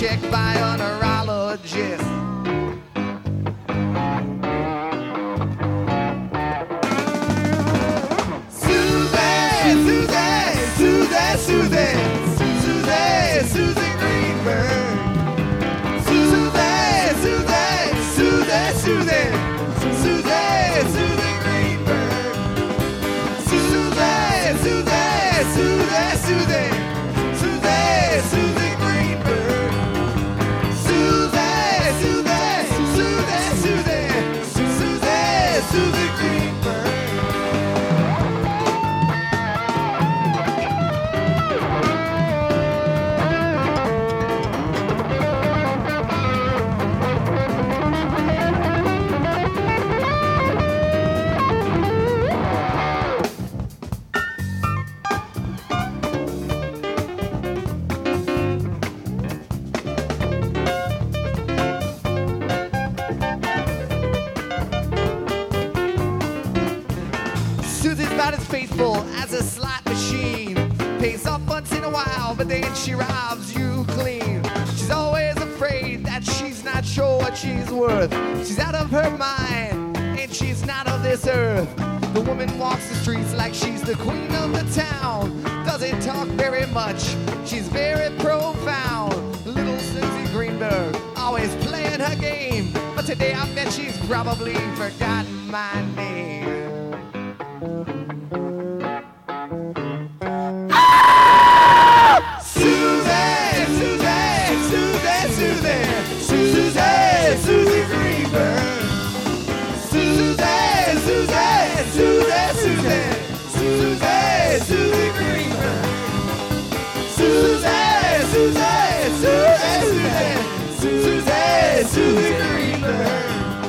checked by a neurologist. Susie Greenberg. Susie Greenberg. Susie Greenberg. Susie's about as faithful as a slot machine. Pays off once in a while, but then she robs you clean. She's always afraid that she's not sure what she's worth. She's out of her mind, and she's not of this earth. The woman walks the streets like she's the queen of the town. Doesn't talk very much, she's very profound. Little Susie Greenberg, always playing her game. But today I bet she's probably forgotten my name. Susie Greenberg. Susie Greenberg. Susie Greenberg.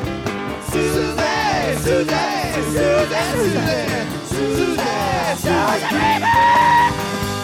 Susie Greenberg.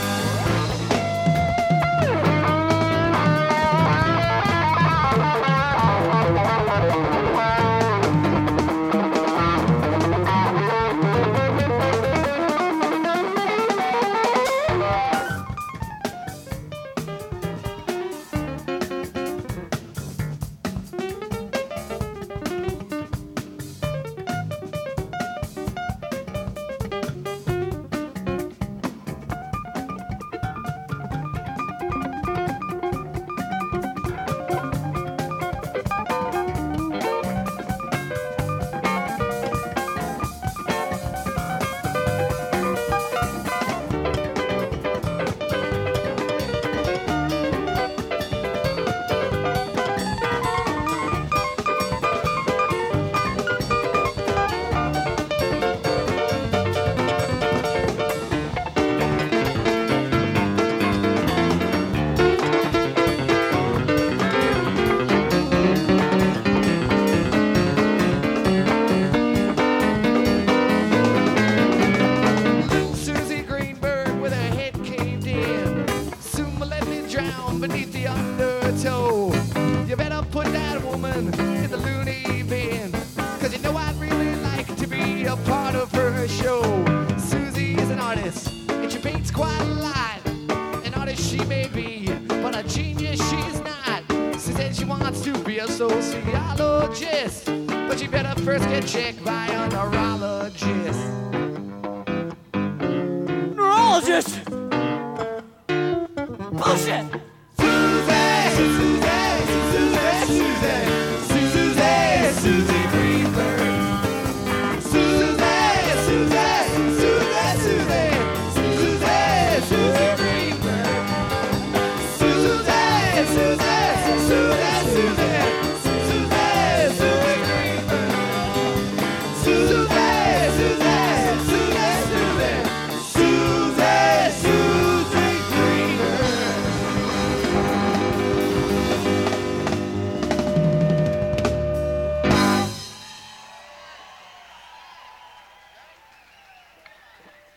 Beneath the undertow, you better put that woman in the loony bin, 'cause you know I'd really like to be a part of her show. Susie is an artist, and she paints quite a lot. An artist she may be, but a genius she's not. She said she wants to be a sociologist, but you better first get checked by a neurologist. Neurologist? Bullshit!